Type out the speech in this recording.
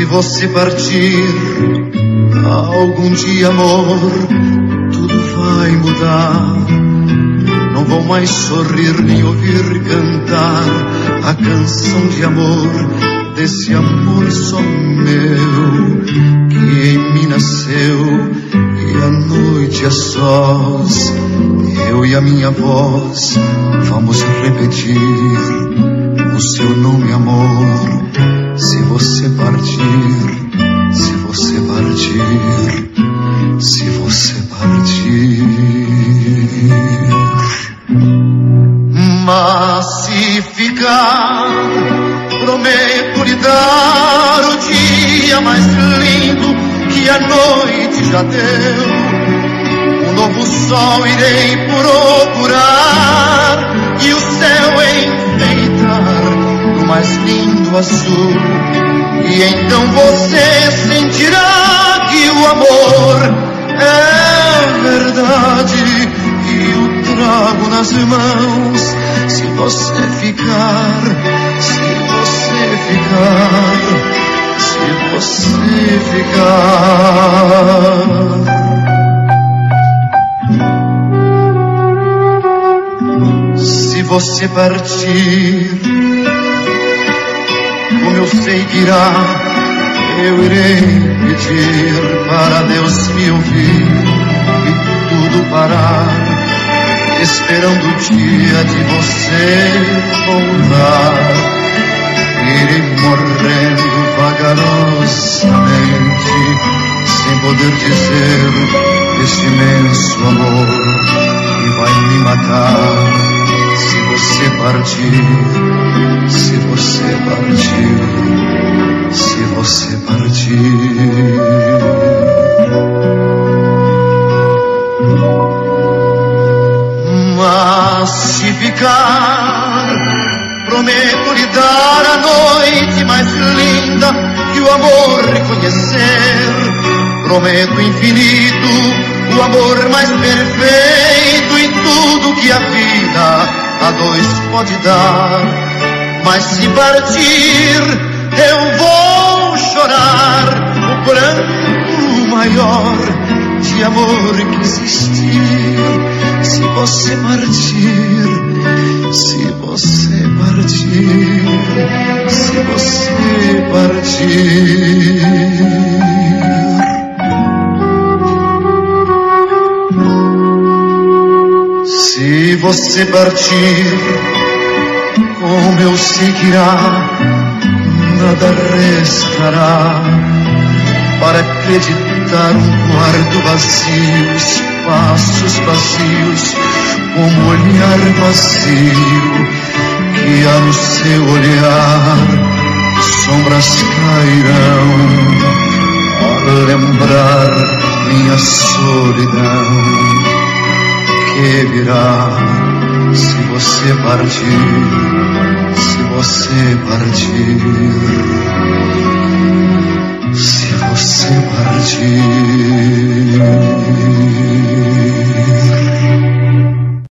você partir, algum dia, amor, tudo vai mudar. Não vou mais sorrir nem ouvir cantar a canção de amor, desse amor só meu, que em mim nasceu. E à noite a sós, eu e a minha voz vamos repetir o seu nome, amor. Se você partir, se você partir, se você partir. Mas se ficar, prometo lhe dar o dia mais lindo que a noite já deu. Um novo sol irei procurar e o céu enfeitar do mais lindo azul. E então você sentirá que o amor é verdade, e o trago nas mãos. Se você ficar, se você ficar, se você ficar. Se você partir, como eu sei que irá, eu irei pedir para Deus me ouvir e tudo parar, esperando o dia de você voltar. Irei morrendo vagarosamente, sem poder dizer esse imenso amor que vai me matar. Se você partir, se você partir, se você partir. Mas se ficar, prometo lhe dar a noite mais linda que o amor reconhecer. Prometo infinito, o amor mais perfeito e tudo que a vida a dois pode dar. Mas se partir, eu vou chorar o pranto maior de amor que existir. Se você partir, se você partir, se você partir. Se você partir, como eu sei que irá, nada restará para acreditar um quarto vazio, espaços vazios, como olhar vazio que há no seu olhar. Sombras cairão a lembrar minha solidão, que virá se você partir, se você partir, se você partir.